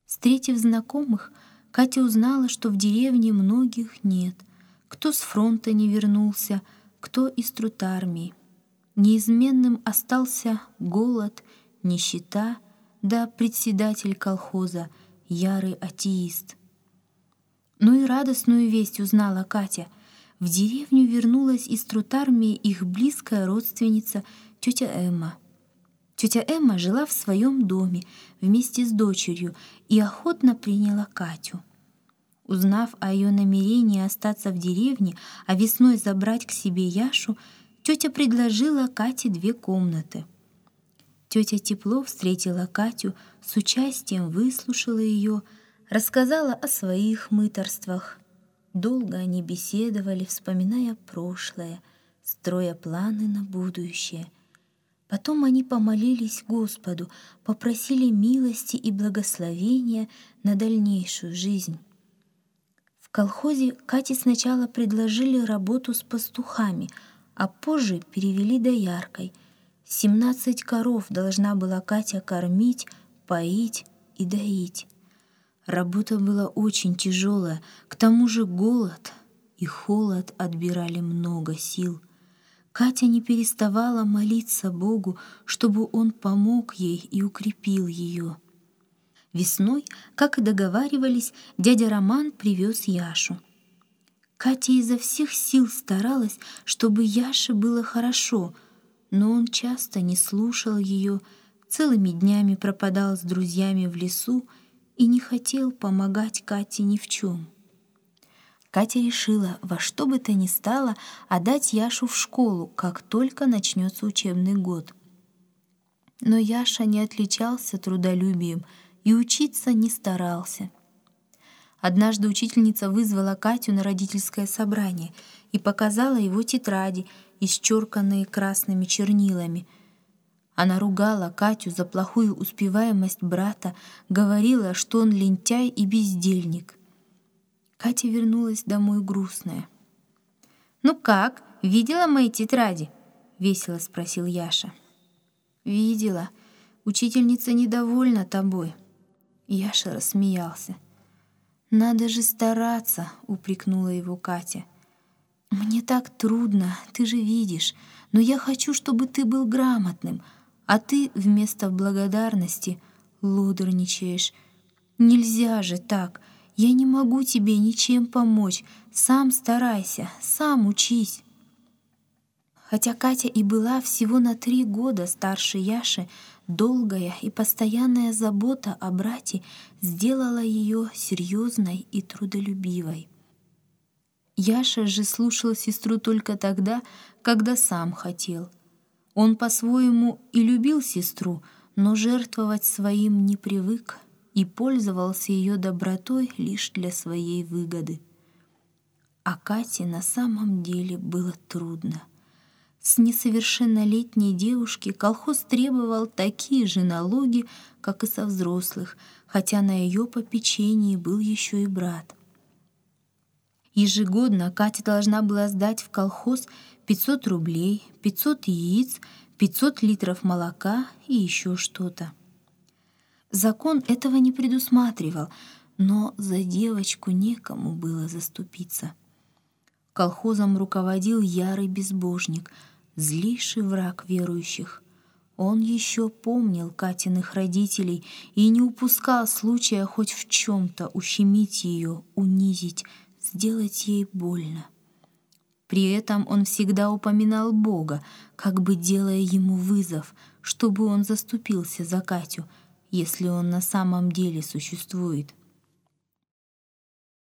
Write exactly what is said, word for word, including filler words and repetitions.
Встретив знакомых, Катя узнала, что в деревне многих нет. Кто с фронта не вернулся, кто из трутармии. Неизменным остался голод, нищета, да председатель колхоза, ярый атеист. Ну и радостную весть узнала Катя. В деревню вернулась из трутармии их близкая родственница тетя Эмма. Тетя Эмма жила в своем доме вместе с дочерью и охотно приняла Катю. Узнав о ее намерении остаться в деревне, а весной забрать к себе Яшу, тетя предложила Кате две комнаты. Тетя тепло встретила Катю, с участием выслушала ее, рассказала о своих мытарствах. Долго они беседовали, вспоминая прошлое, строя планы на будущее. Потом они помолились Господу, попросили милости и благословения на дальнейшую жизнь. В колхозе Кате сначала предложили работу с пастухами, а позже перевели дояркой. Семнадцать коров должна была Катя кормить, поить и доить. Работа была очень тяжелая, к тому же голод и холод отбирали много сил. Катя не переставала молиться Богу, чтобы Он помог ей и укрепил ее. Весной, как и договаривались, дядя Роман привез Яшу. Катя изо всех сил старалась, чтобы Яше было хорошо, но он часто не слушал ее, целыми днями пропадал с друзьями в лесу и не хотел помогать Кате ни в чем. Катя решила во что бы то ни стало отдать Яшу в школу, как только начнется учебный год. Но Яша не отличался трудолюбием и учиться не старался. Однажды учительница вызвала Катю на родительское собрание и показала его тетради, исчерканные красными чернилами. Она ругала Катю за плохую успеваемость брата, говорила, что он лентяй и бездельник. Катя вернулась домой грустная. «Ну как, видела мои тетради?» — весело спросил Яша. «Видела. Учительница недовольна тобой». Яша рассмеялся. «Надо же стараться», — упрекнула его Катя. «Мне так трудно, ты же видишь, но я хочу, чтобы ты был грамотным, а ты вместо благодарности лодорничаешь. Нельзя же так. Я не могу тебе ничем помочь. Сам старайся, сам учись». Хотя Катя и была всего на три года старше Яши, долгая и постоянная забота о брате сделала ее серьезной и трудолюбивой. Яша же слушал сестру только тогда, когда сам хотел. Он по-своему и любил сестру, но жертвовать своим не привык и пользовался ее добротой лишь для своей выгоды. А Кате на самом деле было трудно. С несовершеннолетней девушки колхоз требовал такие же налоги, как и со взрослых, хотя на ее попечении был еще и брат. Ежегодно Катя должна была сдать в колхоз пятьсот рублей, пятьсот яиц, пятьсот литров молока и еще что-то. Закон этого не предусматривал, но за девочку некому было заступиться. Колхозом руководил ярый безбожник, злейший враг верующих. Он еще помнил Катиных родителей и не упускал случая хоть в чем-то ущемить ее, унизить, сделать ей больно. При этом он всегда упоминал Бога, как бы делая ему вызов, чтобы он заступился за Катю, если он на самом деле существует.